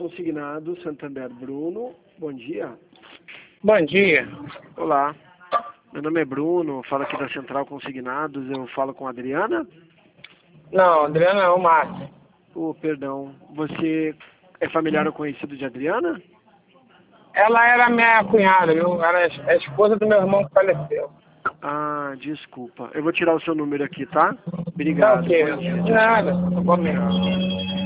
Consignado, Santander. Bruno, bom dia. Bom dia. Olá, meu nome é Bruno, falo aqui da Central Consignados, eu falo com a Adriana? Não, Adriana é o Márcio. Perdão, você é familiar ou conhecido de Adriana? Ela era minha cunhada, viu? Era a esposa do meu irmão que faleceu. Ah, desculpa. Eu vou tirar o seu número aqui, tá? Tá Obrigado. ok. Bom dia. Nada, Tchau. igualmente.